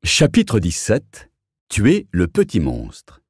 Chapitre 17. Tuer le petit monstre.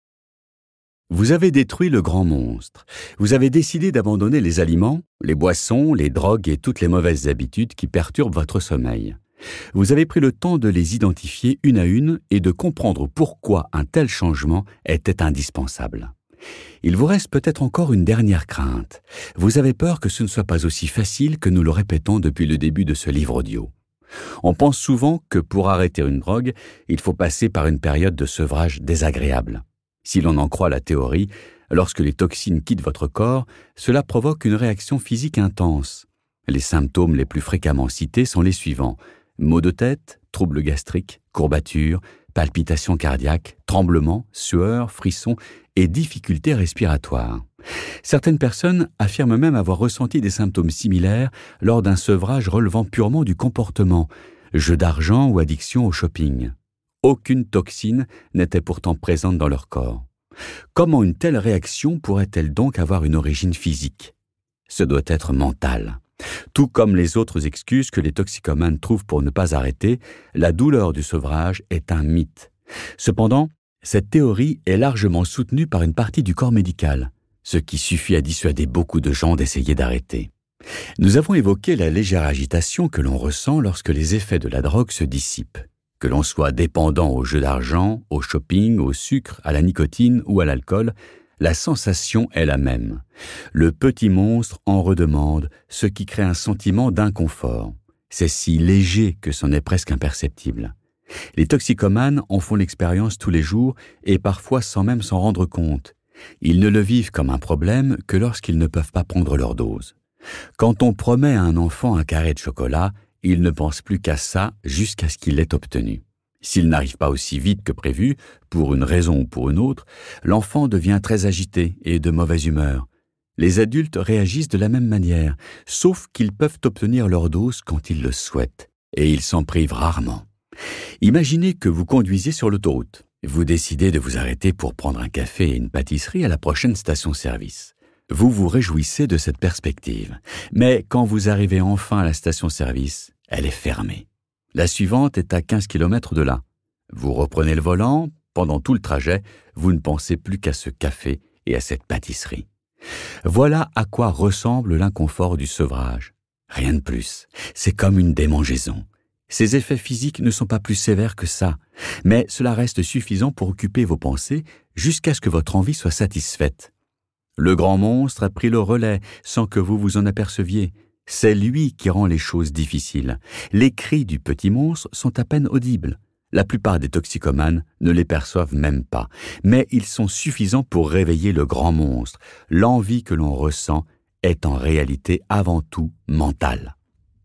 Vous avez détruit le grand monstre. Vous avez décidé d'abandonner les aliments, les boissons, les drogues et toutes les mauvaises habitudes qui perturbent votre sommeil. Vous avez pris le temps de les identifier une à une et de comprendre pourquoi un tel changement était indispensable. Il vous reste peut-être encore une dernière crainte. Vous avez peur que ce ne soit pas aussi facile que nous le répétons depuis le début de ce livre audio. On pense souvent que pour arrêter une drogue, il faut passer par une période de sevrage désagréable. Si l'on en croit la théorie, lorsque les toxines quittent votre corps, cela provoque une réaction physique intense. Les symptômes les plus fréquemment cités sont les suivants: maux de tête, troubles gastriques, courbatures, palpitations cardiaques, tremblements, sueurs, frissons et difficultés respiratoires. Certaines personnes affirment même avoir ressenti des symptômes similaires lors d'un sevrage relevant purement du comportement, jeu d'argent ou addiction au shopping. Aucune toxine n'était pourtant présente dans leur corps. Comment une telle réaction pourrait-elle donc avoir une origine physique? Ce doit être mental. Tout comme les autres excuses que les toxicomanes trouvent pour ne pas arrêter, la douleur du sevrage est un mythe. Cependant, cette théorie est largement soutenue par une partie du corps médical, ce qui suffit à dissuader beaucoup de gens d'essayer d'arrêter. Nous avons évoqué la légère agitation que l'on ressent lorsque les effets de la drogue se dissipent. Que l'on soit dépendant au jeu d'argent, au shopping, au sucre, à la nicotine ou à l'alcool, la sensation est la même. Le petit monstre en redemande, ce qui crée un sentiment d'inconfort. C'est si léger que c'en est presque imperceptible. Les toxicomanes en font l'expérience tous les jours et parfois sans même s'en rendre compte. Ils ne le vivent comme un problème que lorsqu'ils ne peuvent pas prendre leur dose. Quand on promet à un enfant un carré de chocolat, il ne pense plus qu'à ça jusqu'à ce qu'il l'ait obtenu. S'il n'arrive pas aussi vite que prévu, pour une raison ou pour une autre, l'enfant devient très agité et de mauvaise humeur. Les adultes réagissent de la même manière, sauf qu'ils peuvent obtenir leur dose quand ils le souhaitent, et ils s'en privent rarement. Imaginez que vous conduisez sur l'autoroute. Vous décidez de vous arrêter pour prendre un café et une pâtisserie à la prochaine station-service. Vous vous réjouissez de cette perspective. Mais quand vous arrivez enfin à la station-service, elle est fermée. La suivante est à 15 km de là. Vous reprenez le volant. Pendant tout le trajet, vous ne pensez plus qu'à ce café et à cette pâtisserie. Voilà à quoi ressemble l'inconfort du sevrage. Rien de plus. C'est comme une démangeaison. Ces effets physiques ne sont pas plus sévères que ça, mais cela reste suffisant pour occuper vos pensées jusqu'à ce que votre envie soit satisfaite. Le grand monstre a pris le relais sans que vous vous en aperceviez. C'est lui qui rend les choses difficiles. Les cris du petit monstre sont à peine audibles. La plupart des toxicomanes ne les perçoivent même pas, mais ils sont suffisants pour réveiller le grand monstre. L'envie que l'on ressent est en réalité avant tout mentale.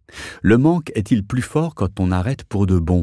Le manque est-il plus fort quand on arrête pour de bon?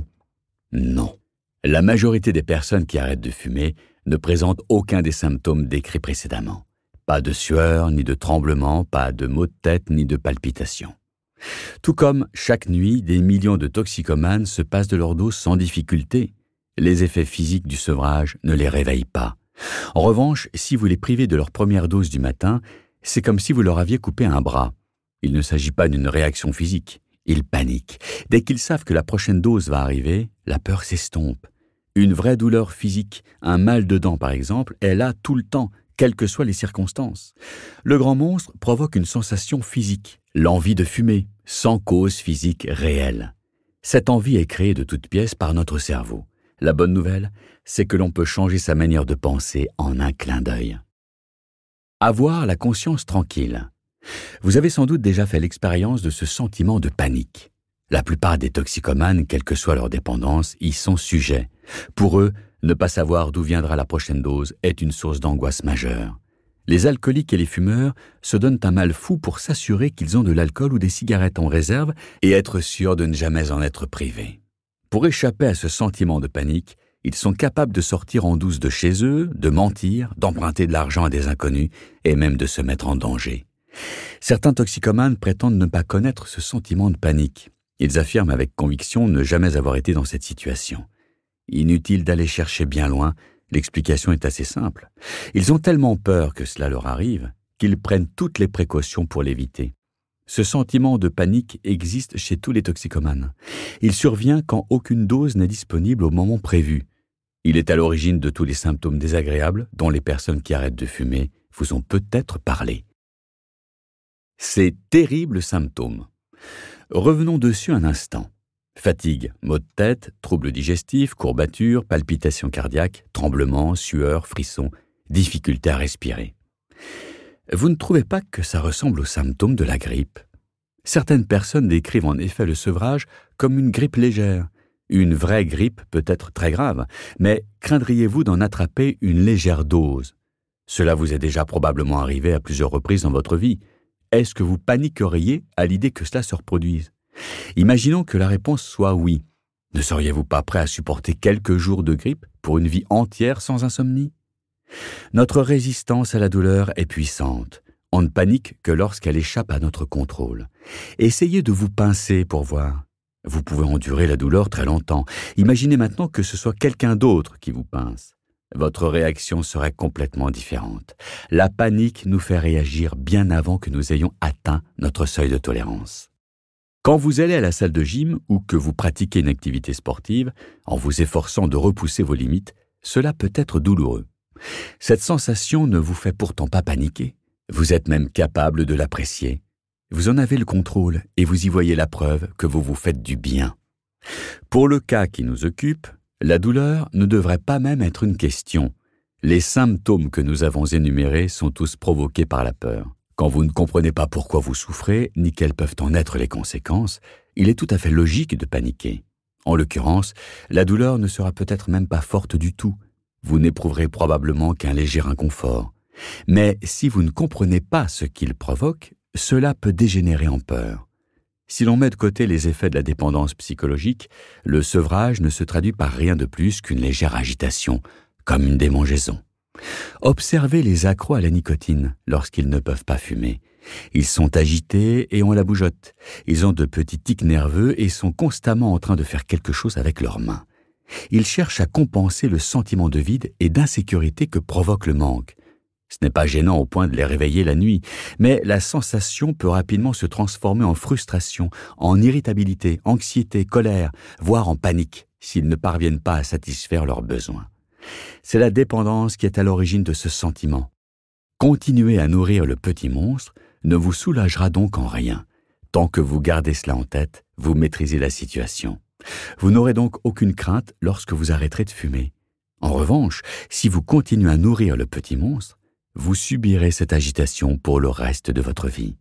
Non. La majorité des personnes qui arrêtent de fumer ne présentent aucun des symptômes décrits précédemment. Pas de sueur, ni de tremblement, pas de maux de tête, ni de palpitations. Tout comme, chaque nuit, des millions de toxicomanes se passent de leur dose sans difficulté. Les effets physiques du sevrage ne les réveillent pas. En revanche, si vous les privez de leur première dose du matin, c'est comme si vous leur aviez coupé un bras. Il ne s'agit pas d'une réaction physique. Ils paniquent. Dès qu'ils savent que la prochaine dose va arriver, la peur s'estompe. Une vraie douleur physique, un mal de dents par exemple, est là tout le temps, quelles que soient les circonstances. Le grand monstre provoque une sensation physique, l'envie de fumer, sans cause physique réelle. Cette envie est créée de toutes pièces par notre cerveau. La bonne nouvelle, c'est que l'on peut changer sa manière de penser en un clin d'œil. Avoir la conscience tranquille. Vous avez sans doute déjà fait l'expérience de ce sentiment de panique. La plupart des toxicomanes, quelle que soit leur dépendance, y sont sujets. Pour eux, ne pas savoir d'où viendra la prochaine dose est une source d'angoisse majeure. Les alcooliques et les fumeurs se donnent un mal fou pour s'assurer qu'ils ont de l'alcool ou des cigarettes en réserve et être sûrs de ne jamais en être privés. Pour échapper à ce sentiment de panique, ils sont capables de sortir en douce de chez eux, de mentir, d'emprunter de l'argent à des inconnus et même de se mettre en danger. Certains toxicomanes prétendent ne pas connaître ce sentiment de panique. Ils affirment avec conviction ne jamais avoir été dans cette situation. Inutile d'aller chercher bien loin, l'explication est assez simple. Ils ont tellement peur que cela leur arrive qu'ils prennent toutes les précautions pour l'éviter. Ce sentiment de panique existe chez tous les toxicomanes. Il survient quand aucune dose n'est disponible au moment prévu. Il est à l'origine de tous les symptômes désagréables dont les personnes qui arrêtent de fumer vous ont peut-être parlé. Ces terribles symptômes. Revenons dessus un instant. Fatigue, maux de tête, troubles digestifs, courbatures, palpitations cardiaques, tremblements, sueur, frissons, difficulté à respirer. Vous ne trouvez pas que ça ressemble aux symptômes de la grippe ? Certaines personnes décrivent en effet le sevrage comme une grippe légère. Une vraie grippe peut être très grave, mais craindriez-vous d'en attraper une légère dose ? Cela vous est déjà probablement arrivé à plusieurs reprises dans votre vie. Est-ce que vous paniqueriez à l'idée que cela se reproduise ? Imaginons que la réponse soit oui. Ne seriez-vous pas prêt à supporter quelques jours de grippe pour une vie entière sans insomnie ? Notre résistance à la douleur est puissante. On ne panique que lorsqu'elle échappe à notre contrôle. Essayez de vous pincer pour voir. Vous pouvez endurer la douleur très longtemps. Imaginez maintenant que ce soit quelqu'un d'autre qui vous pince. Votre réaction serait complètement différente. La panique nous fait réagir bien avant que nous ayons atteint notre seuil de tolérance. Quand vous allez à la salle de gym ou que vous pratiquez une activité sportive, en vous efforçant de repousser vos limites, cela peut être douloureux. Cette sensation ne vous fait pourtant pas paniquer. Vous êtes même capable de l'apprécier. Vous en avez le contrôle et vous y voyez la preuve que vous vous faites du bien. Pour le cas qui nous occupe, la douleur ne devrait pas même être une question. Les symptômes que nous avons énumérés sont tous provoqués par la peur. Quand vous ne comprenez pas pourquoi vous souffrez, ni quelles peuvent en être les conséquences, il est tout à fait logique de paniquer. En l'occurrence, la douleur ne sera peut-être même pas forte du tout. Vous n'éprouverez probablement qu'un léger inconfort. Mais si vous ne comprenez pas ce qu'il provoque, cela peut dégénérer en peur. Si l'on met de côté les effets de la dépendance psychologique, le sevrage ne se traduit par rien de plus qu'une légère agitation, comme une démangeaison. Observez les accros à la nicotine lorsqu'ils ne peuvent pas fumer. Ils sont agités et ont la bougeotte. Ils ont de petits tics nerveux et sont constamment en train de faire quelque chose avec leurs mains. Ils cherchent à compenser le sentiment de vide et d'insécurité que provoque le manque. Ce n'est pas gênant au point de les réveiller la nuit, mais la sensation peut rapidement se transformer en frustration, en irritabilité, anxiété, colère, voire en panique s'ils ne parviennent pas à satisfaire leurs besoins. C'est la dépendance qui est à l'origine de ce sentiment. Continuer à nourrir le petit monstre ne vous soulagera donc en rien. Tant que vous gardez cela en tête, vous maîtrisez la situation. Vous n'aurez donc aucune crainte lorsque vous arrêterez de fumer. En revanche, si vous continuez à nourrir le petit monstre, vous subirez cette agitation pour le reste de votre vie.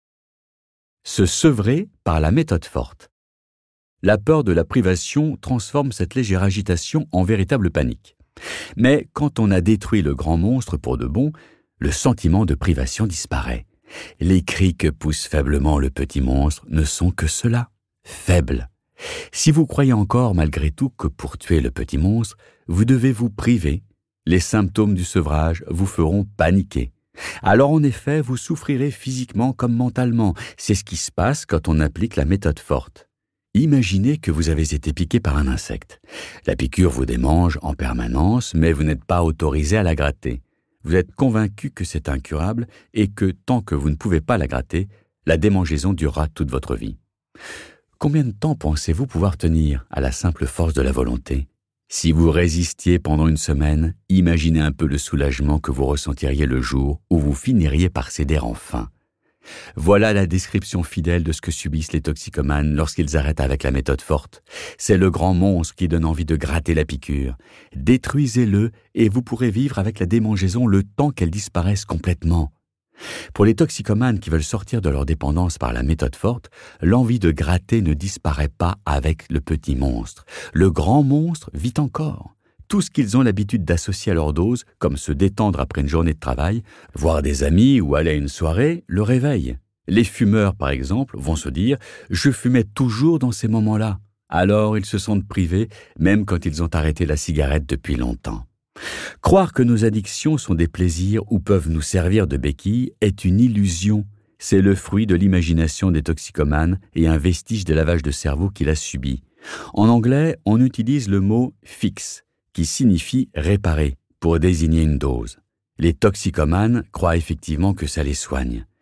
Se sevrer par la méthode forte. La peur de la privation transforme cette légère agitation en véritable panique. Mais quand on a détruit le grand monstre pour de bon, le sentiment de privation disparaît. Les cris que pousse faiblement le petit monstre ne sont que cela, faibles. Si vous croyez encore malgré tout que pour tuer le petit monstre, vous devez vous priver, les symptômes du sevrage vous feront paniquer. Alors en effet, vous souffrirez physiquement comme mentalement. C'est ce qui se passe quand on applique la méthode forte. Imaginez que vous avez été piqué par un insecte. La piqûre vous démange en permanence, mais vous n'êtes pas autorisé à la gratter. Vous êtes convaincu que c'est incurable et que tant que vous ne pouvez pas la gratter, la démangeaison durera toute votre vie. Combien de temps pensez-vous pouvoir tenir à la simple force de la volonté ? Si vous résistiez pendant une semaine, imaginez un peu le soulagement que vous ressentiriez le jour où vous finiriez par céder enfin. Voilà la description fidèle de ce que subissent les toxicomanes lorsqu'ils arrêtent avec la méthode forte. C'est le grand monstre qui donne envie de gratter la piqûre. Détruisez-le et vous pourrez vivre avec la démangeaison le temps qu'elle disparaisse complètement. Pour les toxicomanes qui veulent sortir de leur dépendance par la méthode forte, l'envie de gratter ne disparaît pas avec le petit monstre. Le grand monstre vit encore. Tout ce qu'ils ont l'habitude d'associer à leur dose, comme se détendre après une journée de travail, voir des amis ou aller à une soirée, le réveille. Les fumeurs, par exemple, vont se dire « je fumais toujours dans ces moments-là ». Alors ils se sentent privés, même quand ils ont arrêté la cigarette depuis longtemps. Croire que nos addictions sont des plaisirs ou peuvent nous servir de béquilles est une illusion. C'est le fruit de l'imagination des toxicomanes et un vestige de lavage de cerveau qu'il a subi. En anglais, on utilise le mot « fix », qui signifie « réparer » pour désigner une dose. Les toxicomanes croient effectivement que ça les soigne.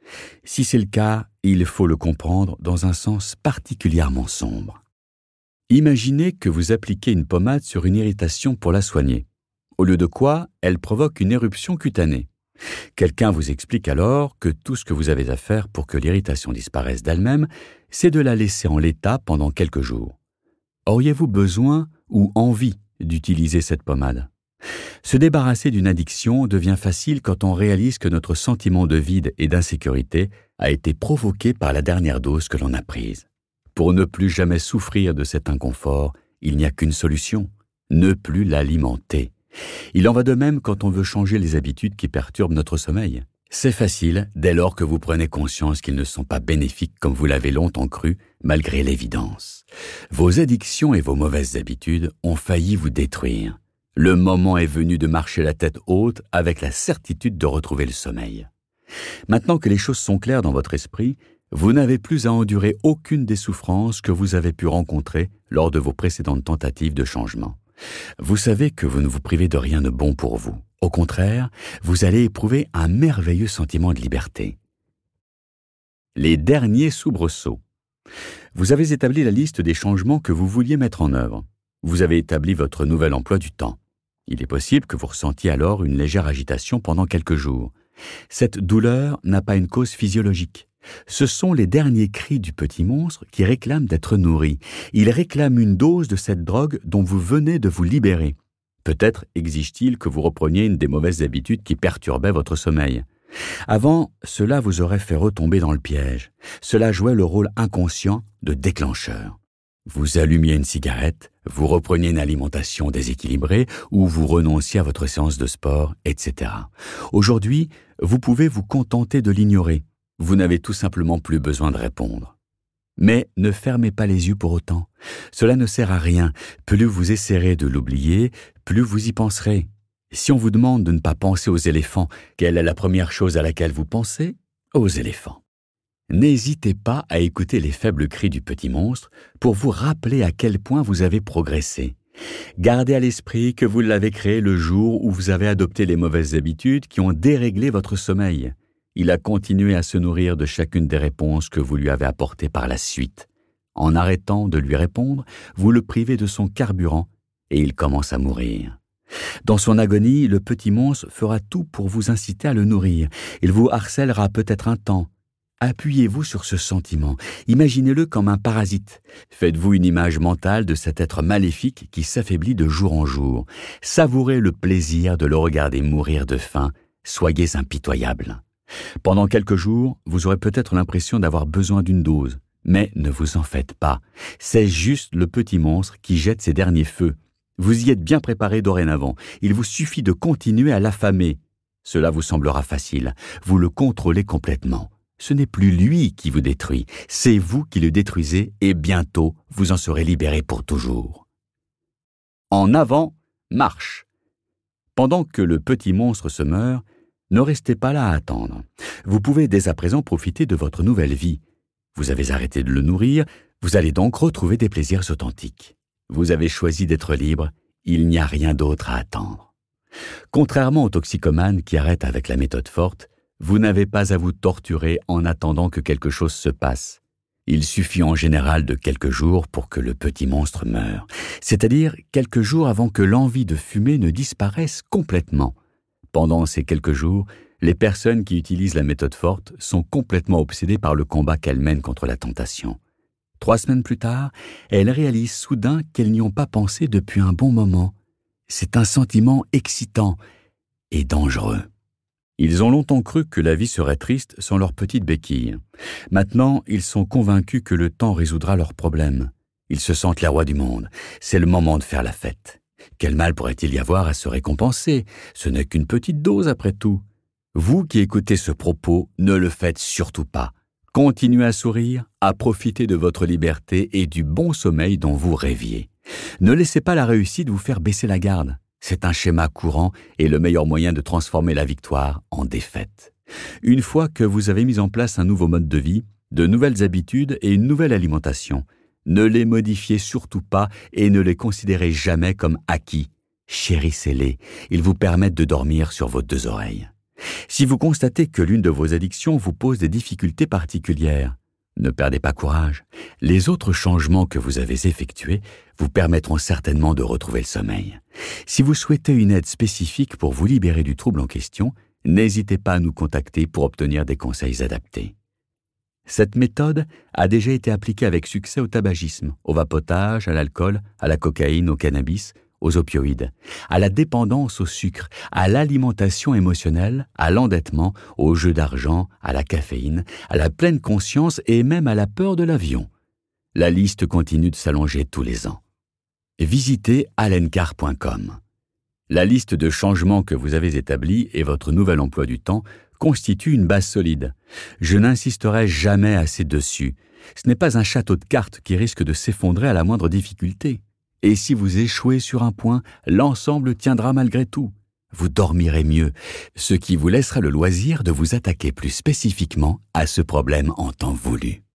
Si c'est le cas, il faut le comprendre dans un sens particulièrement sombre. Imaginez que vous appliquez une pommade sur une irritation pour la soigner, au lieu de quoi elle provoque une éruption cutanée. Quelqu'un vous explique alors que tout ce que vous avez à faire pour que l'irritation disparaisse d'elle-même, c'est de la laisser en l'état pendant quelques jours. Auriez-vous besoin ou envie d'utiliser cette pommade ? Se débarrasser d'une addiction devient facile quand on réalise que notre sentiment de vide et d'insécurité a été provoqué par la dernière dose que l'on a prise. Pour ne plus jamais souffrir de cet inconfort, il n'y a qu'une solution, ne plus l'alimenter. Il en va de même quand on veut changer les habitudes qui perturbent notre sommeil. C'est facile dès lors que vous prenez conscience qu'ils ne sont pas bénéfiques comme vous l'avez longtemps cru, malgré l'évidence. Vos addictions et vos mauvaises habitudes ont failli vous détruire. Le moment est venu de marcher la tête haute avec la certitude de retrouver le sommeil. Maintenant que les choses sont claires dans votre esprit, vous n'avez plus à endurer aucune des souffrances que vous avez pu rencontrer lors de vos précédentes tentatives de changement. Vous savez que vous ne vous privez de rien de bon pour vous. Au contraire, vous allez éprouver un merveilleux sentiment de liberté. Les derniers soubresauts. Vous avez établi la liste des changements que vous vouliez mettre en œuvre. Vous avez établi votre nouvel emploi du temps. Il est possible que vous ressentiez alors une légère agitation pendant quelques jours. Cette douleur n'a pas une cause physiologique. Ce sont les derniers cris du petit monstre qui réclament d'être nourris. Il réclame une dose de cette drogue dont vous venez de vous libérer. Peut-être exige-t-il que vous repreniez une des mauvaises habitudes qui perturbaient votre sommeil. Avant, cela vous aurait fait retomber dans le piège. Cela jouait le rôle inconscient de déclencheur. Vous allumiez une cigarette, vous repreniez une alimentation déséquilibrée ou vous renonciez à votre séance de sport, etc. Aujourd'hui, vous pouvez vous contenter de l'ignorer. Vous n'avez tout simplement plus besoin de répondre. Mais ne fermez pas les yeux pour autant. Cela ne sert à rien. Plus vous essaierez de l'oublier, plus vous y penserez. Si on vous demande de ne pas penser aux éléphants, quelle est la première chose à laquelle vous pensez ? Aux éléphants. N'hésitez pas à écouter les faibles cris du petit monstre pour vous rappeler à quel point vous avez progressé. Gardez à l'esprit que vous l'avez créé le jour où vous avez adopté les mauvaises habitudes qui ont déréglé votre sommeil. Il a continué à se nourrir de chacune des réponses que vous lui avez apportées par la suite. En arrêtant de lui répondre, vous le privez de son carburant et il commence à mourir. Dans son agonie, le petit monstre fera tout pour vous inciter à le nourrir. Il vous harcèlera peut-être un temps. Appuyez-vous sur ce sentiment. Imaginez-le comme un parasite. Faites-vous une image mentale de cet être maléfique qui s'affaiblit de jour en jour. Savourez le plaisir de le regarder mourir de faim. Soyez impitoyable. Pendant quelques jours, vous aurez peut-être l'impression d'avoir besoin d'une dose. Mais ne vous en faites pas. C'est juste le petit monstre qui jette ses derniers feux. Vous y êtes bien préparé dorénavant. Il vous suffit de continuer à l'affamer. Cela vous semblera facile. Vous le contrôlez complètement. Ce n'est plus lui qui vous détruit, c'est vous qui le détruisez et bientôt vous en serez libéré pour toujours. En avant, marche. Pendant que le petit monstre se meurt, ne restez pas là à attendre. Vous pouvez dès à présent profiter de votre nouvelle vie. Vous avez arrêté de le nourrir, vous allez donc retrouver des plaisirs authentiques. Vous avez choisi d'être libre, il n'y a rien d'autre à attendre. Contrairement aux toxicomanes qui arrêtent avec la méthode forte, vous n'avez pas à vous torturer en attendant que quelque chose se passe. Il suffit en général de quelques jours pour que le petit monstre meure, c'est-à-dire quelques jours avant que l'envie de fumer ne disparaisse complètement. Pendant ces quelques jours, les personnes qui utilisent la méthode forte sont complètement obsédées par le combat qu'elles mènent contre la tentation. 3 semaines plus tard, elles réalisent soudain qu'elles n'y ont pas pensé depuis un bon moment. C'est un sentiment excitant et dangereux. Ils ont longtemps cru que la vie serait triste sans leur petite béquille. Maintenant, ils sont convaincus que le temps résoudra leurs problèmes. Ils se sentent les rois du monde. C'est le moment de faire la fête. Quel mal pourrait-il y avoir à se récompenser ? Ce n'est qu'une petite dose après tout. Vous qui écoutez ce propos, ne le faites surtout pas. Continuez à sourire, à profiter de votre liberté et du bon sommeil dont vous rêviez. Ne laissez pas la réussite vous faire baisser la garde. C'est un schéma courant et le meilleur moyen de transformer la victoire en défaite. Une fois que vous avez mis en place un nouveau mode de vie, de nouvelles habitudes et une nouvelle alimentation, ne les modifiez surtout pas et ne les considérez jamais comme acquis. Chérissez-les, ils vous permettent de dormir sur vos 2 oreilles. Si vous constatez que l'une de vos addictions vous pose des difficultés particulières, ne perdez pas courage. Les autres changements que vous avez effectués vous permettront certainement de retrouver le sommeil. Si vous souhaitez une aide spécifique pour vous libérer du trouble en question, n'hésitez pas à nous contacter pour obtenir des conseils adaptés. Cette méthode a déjà été appliquée avec succès au tabagisme, au vapotage, à l'alcool, à la cocaïne, au cannabis, aux opioïdes, à la dépendance au sucre, à l'alimentation émotionnelle, à l'endettement, aux jeux d'argent, à la caféine, à la pleine conscience et même à la peur de l'avion. La liste continue de s'allonger tous les ans. Visitez allencar.com. La liste de changements que vous avez établis et votre nouvel emploi du temps constituent une base solide. Je n'insisterai jamais assez dessus. Ce n'est pas un château de cartes qui risque de s'effondrer à la moindre difficulté. Et si vous échouez sur un point, l'ensemble tiendra malgré tout. Vous dormirez mieux, ce qui vous laissera le loisir de vous attaquer plus spécifiquement à ce problème en temps voulu.